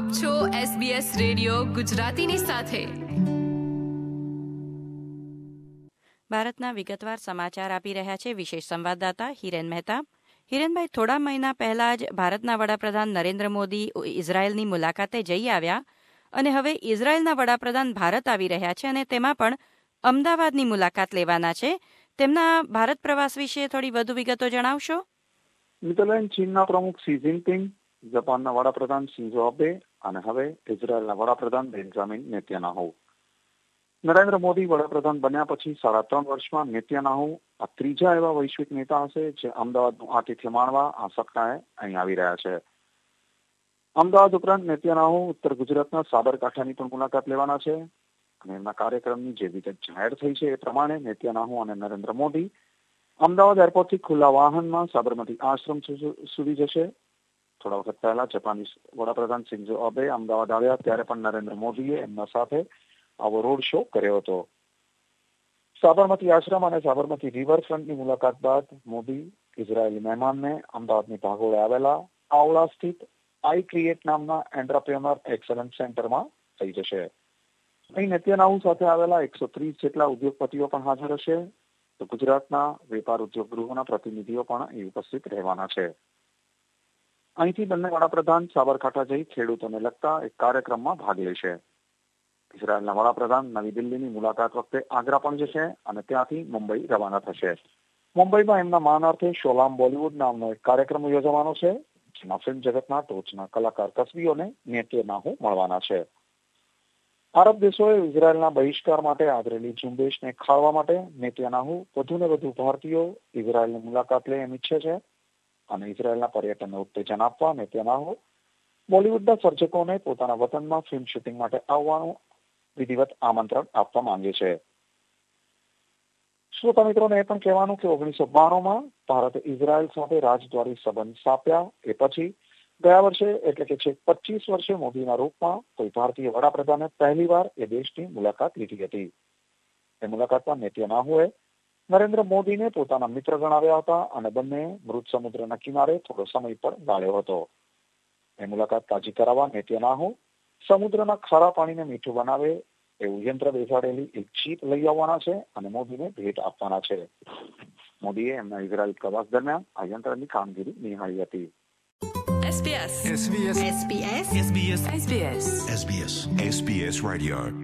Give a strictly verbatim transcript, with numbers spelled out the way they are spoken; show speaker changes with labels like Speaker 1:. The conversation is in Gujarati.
Speaker 1: આપ છો એસબીએસ રેડિયો ગુજરાતીની સાથે.
Speaker 2: ભારતના વિગતવાર સમાચાર આપી રહ્યા છે વિશેષ સંવાદદાતા હિરેન મહેતા. હિરેનભાઈ, થોડા મહિના પહેલા જ ભારતના વડાપ્રધાન નરેન્દ્ર મોદી ઇઝરાયલની મુલાકાતે જઈ આવ્યા અને હવે ઇઝરાયલના વડાપ્રધાન ભારત આવી રહ્યા છે અને તેમાં પણ અમદાવાદની મુલાકાત લેવાના છે. તેમના ભારત પ્રવાસ વિશે થોડી વધુ વિગતો જણાવશો?
Speaker 3: નેધરલેન્ડ ચીનના પ્રમુખ શી જિનપિંગ, જાપાનના વડાપ્રધાન શિન્ઝો આબે અને હવે ઇઝરાયલના વડાપ્રધાન બેન્જામિન નેતન્યાહુ. નરેન્દ્ર મોદી વડાપ્રધાન બન્યા પછી સાડા ત્રણ વર્ષમાં નેતન્યાહુ આ ત્રીજા એવા વૈશ્વિક નેતા હશે જે અમદાવાદનું આતિથ્ય માણવા આ સપ્તાહે અહીં આવી રહ્યા છે. અમદાવાદ ઉપરાંત નેતન્યાહુ ઉત્તર ગુજરાતના સાબરકાંઠાની પણ મુલાકાત લેવાના છે અને એમના કાર્યક્રમની જે વિગત જાહેર થઈ છે એ પ્રમાણે નેતન્યાહુ અને નરેન્દ્ર મોદી અમદાવાદ એરપોર્ટથી ખુલ્લા વાહનમાં સાબરમતી આશ્રમ સુધી જશે. થોડા વખત પહેલા જાપાનીઝ વડાપ્રધાન શિન્ઝો આબે અમદાવાદ આવ્યા ત્યારે પણ નરેન્દ્ર મોદીએ એમના સાથે આવો રોડ શો કર્યો હતો. સાબરમતી આશ્રમ અને સાબરમતી રિવરફ્રન્ટની મુલાકાત બાદ મોદી ઇઝરાયેલી મહેમાનને અમદાવાદની ભાગોળે આવેલા આવળા સ્થિત આઈ ક્રિએટ નામના એન્ટરપ્રેન્યોર એક્સલન્સ સેન્ટરમાં થઈ જશે. અહીં નેતન્યાહુ સાથે આવેલા એકસો ત્રીસ જેટલા ઉદ્યોગપતિઓ પણ હાજર હશે. તો ગુજરાતના વેપાર ઉદ્યોગ ગૃહોના પ્રતિનિધિઓ પણ અહીં ઉપસ્થિત રહેવાના છે. અહીંથી બંને વડાપ્રધાન સાબરકાંઠા જઈ ખેડૂતોને લગતા એક કાર્યક્રમમાં ભાગ લેશે. ઇઝરાયલના વડાપ્રધાન નવી દિલ્હીની મુલાકાત વખતે આગ્રા પણ જશે અને ત્યાંથી મુંબઈ રવાના થશે. મુંબઈમાં એમના માનાર્થે શોલામ બોલિવૂડ નામનો એક કાર્યક્રમ યોજવાનો છે, જેમાં ફિલ્મ જગતના ટોચના કલાકાર કસબીઓને નેતન્યાહુ મળવાના છે. આરબ દેશોએ ઇઝરાયલના બહિષ્કાર માટે આદરેલી ઝુંબેશને ખાળવા માટે નેતન્યાહુ વધુને વધુ ભારતીયો ઇઝરાયલની મુલાકાત લે એમ ઈચ્છે છે અને ઇઝરાયલના પર્યટનને ઉત્તેજન આપવા નેતન્યાહુ બોલિવૂડના સર્જકોને પોતાના વતનમાં ફિલ્મ શૂટિંગ માટે આવવાનું વિધિવત આમંત્રણ આપવા માંગે છે. શ્રોતા મિત્રોને એ પણ કહેવાનું કે ઓગણીસો બાણુંમાં ભારતે ઇઝરાયલ સાથે રાજદ્વારી સંબંધ સ્થાપ્યા એ પછી ગયા વર્ષે એટલે કે છેક પચીસ વર્ષે મોદીના રૂપમાં કોઈ ભારતીય વડાપ્રધાને પહેલીવાર એ દેશની મુલાકાત લીધી હતી. એ મુલાકાતમાં નેતન્યાહુએ નરેન્દ્ર મોદીને પોતાના મિત્ર ગણાવ્યા હતા અને બંને મૃત સમુદ્રના કિનારે થોડો સમય પણ ગાળ્યો હતો. એ મુલાકાત તાજી કરાવવા નેતન્યાહુ સમુદ્રના ખારા પાણીને મીઠું બનાવે એવું યંત્ર બેસાડેલી એક જીપ લઈ આવવાના છે અને મોદીને ભેટ આપવાના છે. મોદીએ એમના ઇઝરાયલ પ્રવાસ દરમિયાન આ યંત્રની કામગીરી નિહાળી હતી.
Speaker 1: SBS
Speaker 4: SBS
Speaker 1: SBS SBS SBS
Speaker 4: SBS SBS Radio